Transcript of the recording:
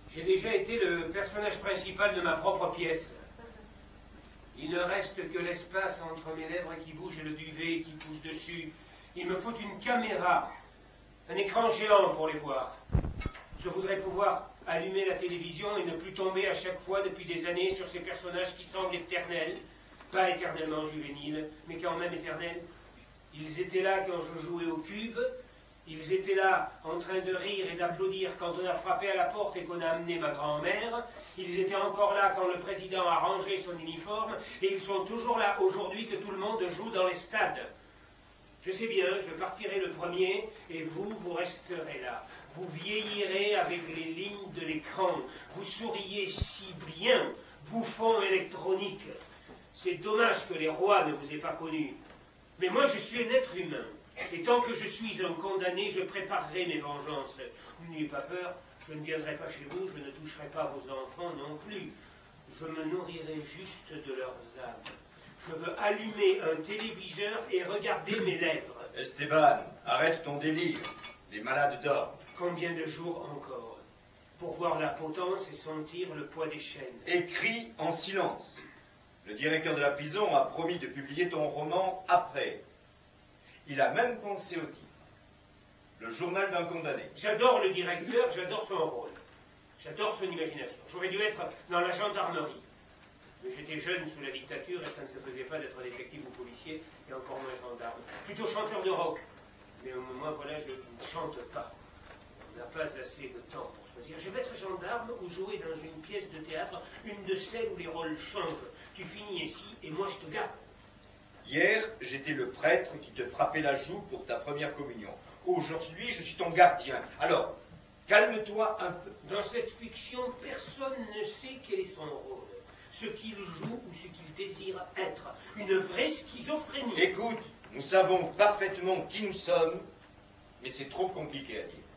J'ai déjà été le personnage principal de ma propre pièce. Il ne reste que l'espace entre mes lèvres qui bouge et le duvet qui pousse dessus. Il me faut une caméra, un écran géant pour les voir. Je voudrais pouvoir allumer la télévision et ne plus tomber à chaque fois depuis des années sur ces personnages qui semblent éternels, pas éternellement juvéniles, mais quand même éternels. Ils étaient là quand je jouais au cube, ils étaient là en train de rire et d'applaudir quand on a frappé à la porte et qu'on a amené ma grand-mère, ils étaient encore là quand le président a rangé son uniforme, et ils sont toujours là aujourd'hui que tout le monde joue dans les stades. Je sais bien, je partirai le premier, et vous, vous resterez là. Vous vieillirez avec les lignes de l'écran. Vous souriez si bien, bouffon électronique. C'est dommage que les rois ne vous aient pas connus. Mais moi, je suis un être humain. Et tant que je suis un condamné, je préparerai mes vengeances. N'ayez pas peur, je ne viendrai pas chez vous, je ne toucherai pas vos enfants non plus. Je me nourrirai juste de leurs âmes. Je veux allumer un téléviseur et regarder mes lèvres. Esteban, arrête ton délire. Les malades dorment. Combien de jours encore? Pour voir la potence et sentir le poids des chaînes. Écris en silence. Le directeur de la prison a promis de publier ton roman après. Il a même pensé au titre. Le journal d'un condamné. J'adore le directeur, j'adore son rôle. J'adore son imagination. J'aurais dû être dans la gendarmerie. Mais j'étais jeune sous la dictature et ça ne se faisait pas d'être détective ou policier, et encore moins gendarme. Plutôt chanteur de rock. Mais moi, voilà, je ne chante pas. On n'a pas assez de temps pour choisir. Je vais être gendarme ou jouer dans une pièce de théâtre, une de celles où les rôles changent. Tu finis ici et moi je te garde. Hier, j'étais le prêtre qui te frappait la joue pour ta première communion. Aujourd'hui, je suis ton gardien. Alors, calme-toi un peu. Dans cette fiction, personne ne sait quel est son rôle. Ce qu'il joue ou ce qu'il désire être. Une vraie schizophrénie. Écoute, nous savons parfaitement qui nous sommes, mais c'est trop compliqué à dire.